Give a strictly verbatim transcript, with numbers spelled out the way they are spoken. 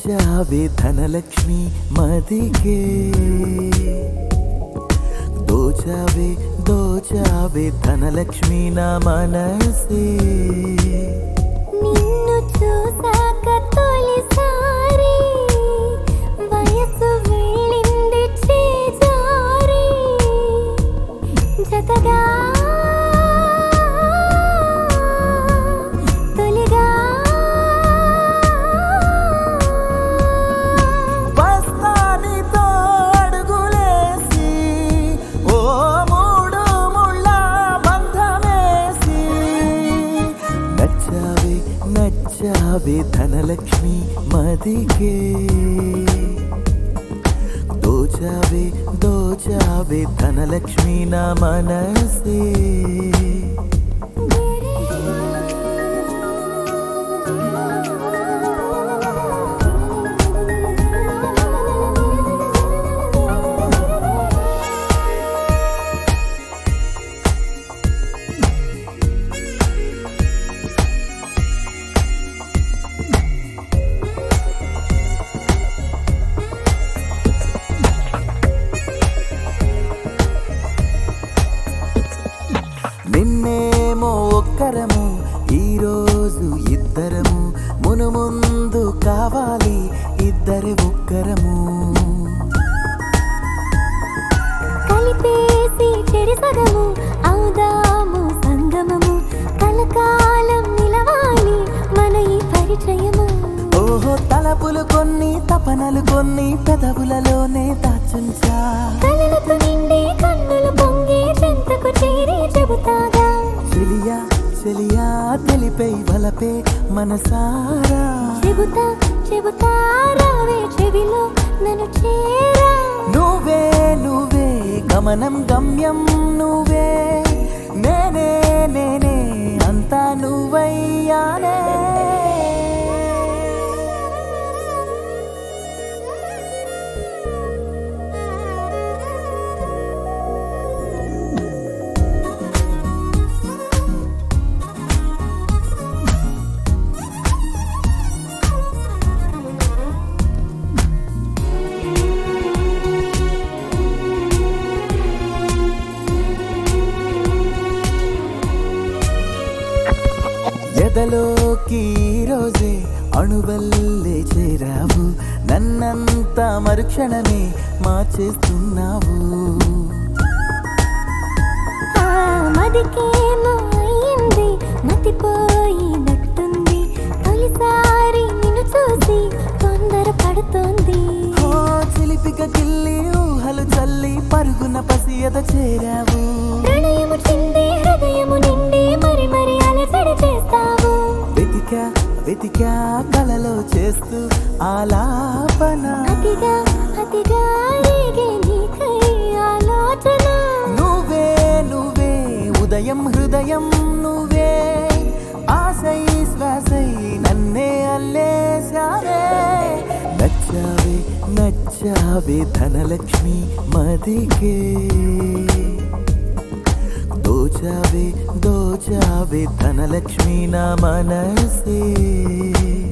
నచ్చావే ధనలక్ష్మి మదికే దోచావే దోచావే ధనలక్ష్మి నా మనసే నిన్ను చూసాక తొలిసారి వయసు వెళ్ళింది చేజారి జతగా తొలిగా బస్తానితో అడుగులేసి ఓ మూడు ముళ్ళ బంధమేసి నచ్చావే నచ్చావే ధనలక్ష్మి మదికే దోచావే దోచావే ధనలక్ష్మి నా మనసే నిన్నేమో ఒక్కరము ఈరోజు ఇద్దరము మును ముందు కావాలి ఇద్దరి ఒక్కరము కలిపేసి చెరి సగము అవుదాము సంగమము కలకాలం నిలవాలి మన ఈ పరిచయము ఓహో తలపులు కొన్ని తపనలు కొన్ని పెదవులలోనే దాచుంచా కలలకు నిండి కన్నులు పొంగి చెంతకు చేరి చెబుతాగా చెలియా చెలియా తెలిపై వలపే మనసారా చెబుతా చెబుతా రావే చెవిలో నన్ను చేరా నువ్వే నువ్వే గమనం గమ్యం నువ్వే నేనే నేనే అంతా నువ్వయ్యానే ఎదలోకి రోజే అణువల్లే చేరావు నన్నంతా మరుక్షణమే మార్చేస్తున్నావు ఆ మదికేమో అయింది మతిపోయినట్టుంది తొలిసారి నిన్ను చూసి తొందర పడుతోంది ఓ చిలిపిక కిల్లి ఊహలు చల్లి పరుగున పసియద చేరావు ప్రణయము చింది హృదయము నిండి మరి మరి అలసడి చేస్తావు వెతికా వెతికా కలలో చేస్తూ ఆలాపన అతిగా అతిగా రేగే నీకై ఆలోచన నువ్వే నువ్వే ఉదయం హృదయం నువ్వే ఆశై శ్వాసై నన్నే అల్లేశావే నచ్చావే నచ్చావే ధనలక్ష్మి మదికే దోచావే దోచావే ధనలక్ష్మి నా మనసే